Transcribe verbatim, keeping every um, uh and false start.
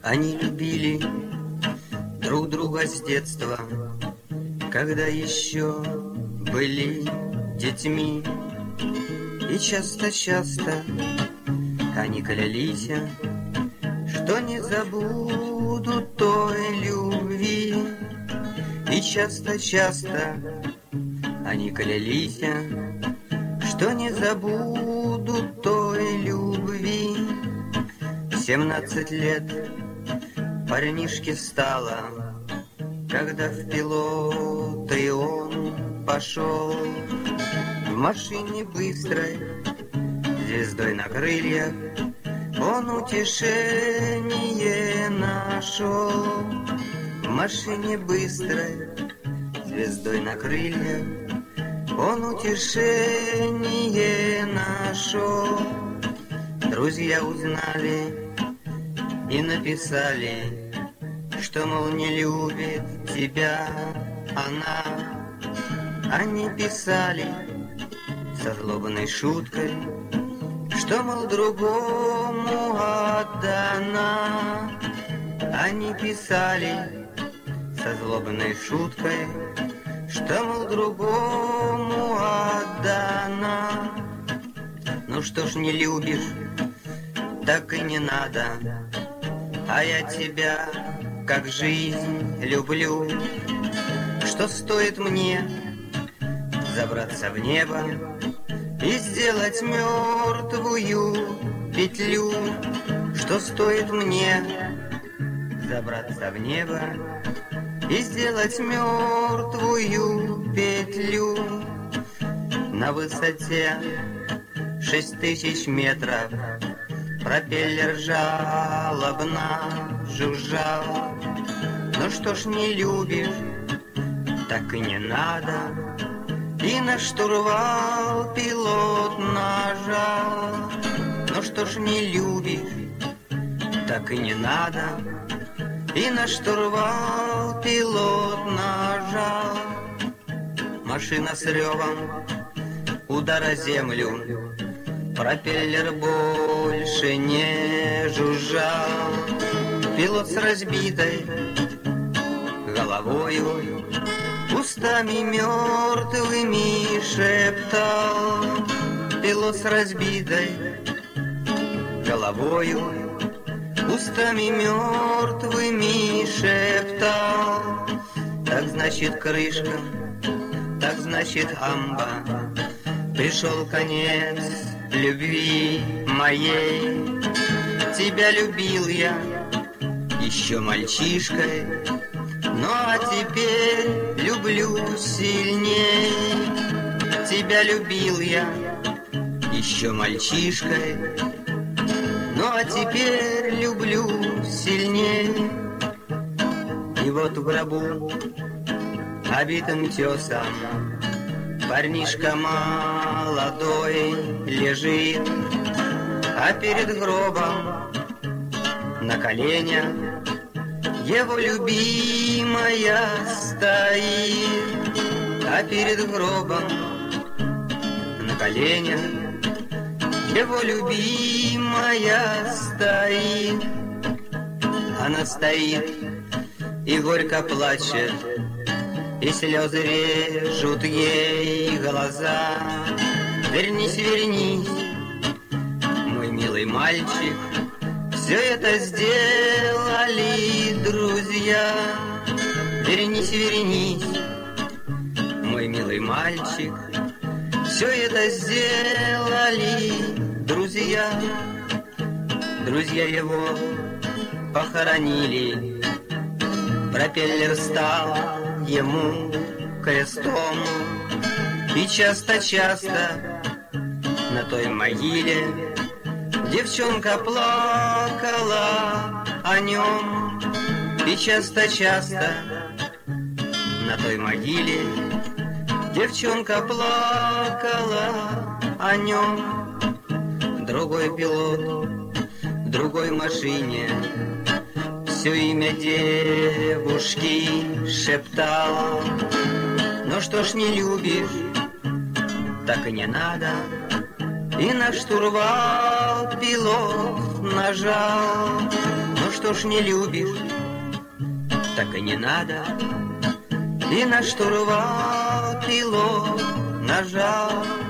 Они любили друг друга с детства, когда еще были детьми. И часто-часто они клялись, что не забудут той любви. И часто-часто они клялись, что не забудут той любви. Семнадцать лет парнишке стало, когда в пилоты он пошел. В машине быстрой, звездой на крыльях, он утешение нашел. В машине быстрой, звездой на крыльях, он утешение нашел. Друзья узнали и написали, что, мол, не любит тебя она. Они писали со злобной шуткой, что, мол, другому отдана. Они писали со злобной шуткой, что, мол, другому отдана. Ну что ж не любишь, так и не надо, а я тебя как жизнь люблю. Что стоит мне забраться в небо и сделать мертвую петлю? Что стоит мне забраться в небо и сделать мертвую петлю? На высоте шесть тысяч метров пропеллер жалобно жужжал. Ну что ж не любишь, так и не надо, и на штурвал пилот нажал. Ну что ж не любишь, так и не надо, и на штурвал пилот нажал. Машина с ревом удара землю, пропеллер больше не жужжал. Пилот с разбитой головою, устами мертвыми шептал. Пилот с разбитой головою, устами мертвыми шептал. Так значит крышка, так значит амба, пришел конец любви моей. Тебя любил я еще мальчишкой, ну а теперь люблю сильней. Тебя любил я еще мальчишкой, ну а теперь люблю сильней. И вот в гробу, обитым тесом, парнишка молодой лежит, а перед гробом на коленях его любимая стоит. А перед гробом на коленях его любимая стоит. Она стоит и горько плачет, и слезы режут ей глаза. Вернись, вернись, мой милый мальчик, все это сделали друзья. Вернись, вернись, мой милый мальчик, все это сделали друзья. Друзья его похоронили, пропеллер стал ему крестом. И часто-часто на той могиле девчонка плакала о нем. И часто-часто на той могиле девчонка плакала о нем. Другой пилот в другой машине все имя девушки шептал. Ну что ж не любишь, так и не надо, и на штурвал пилот нажал. Ну что ж не любишь, так и не надо. И на штурвал пилот нажал.